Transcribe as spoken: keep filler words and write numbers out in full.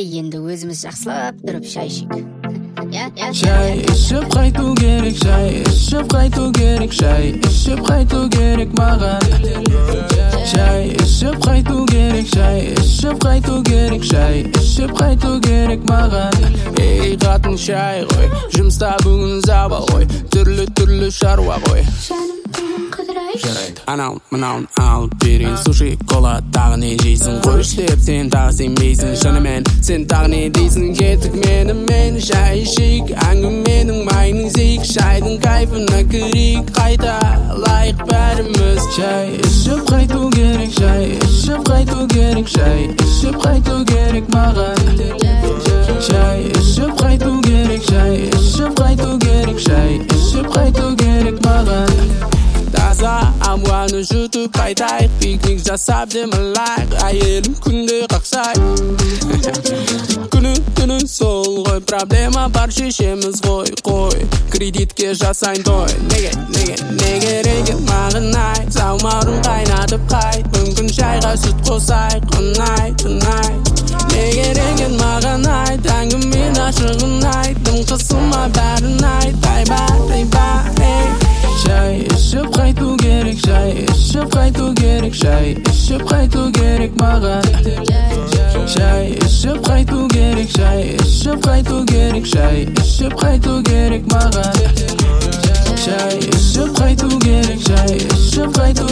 Ай, енді өзіміз жақсылап тұрып шай ішейік. Шай ішіп қайту керек, шай ішіп қайту керек, шай ішіп қайту керек маған. Шай ішіп қайту керек, шай ішіп қайту керек, шай ішіп қайту керек маған. Ей қатын шай ғой, жұмыста бүгін забал ғой, түрлі-түрлі шаруа ғой. Жарайды, анау мынауын алып берейін, суши, кола, тағы не жейсің? Қойш деп сен тағы сенбейсің, шынымен сен тағы не дейсің? Кеттік менімен шай ішейік, әңгіменің майының зейік, шайдың кайфына кірейік, қайта лайық бәріміз. Шай ішіп қайту керек, шай ішіп қайту керек, шай ішіп қайту керек маған. Шай ішіп қайту керек, шай ішіп қайту керек, шай ішіп қайту керек маған. Таза ауаны жұтып қайтайық, пикник жасап демалайық, әйелім күнде қақсай. Күні түні сол ғой, проблема бар шешеміз ғой, қой кредитке жасайын той. Неге, неге, неге реген маған ай, саумарым қайнатып қайт, мүмкін шайға сүт қосайық, ұнай, ұнай. Неге реген маған айт, әңгімен ашығын айттым, қысылма бәрін айт, айба, айба, ей. Шай ішіп қайту керек, шай ішіп қайту керек, шай ішіп қайту керек маған. Шай ішіп қайту керек, шай ішіп қайту керек, шай ішіп қайту керек маған. Шай ішіп қайту керек, шай ішіп қайту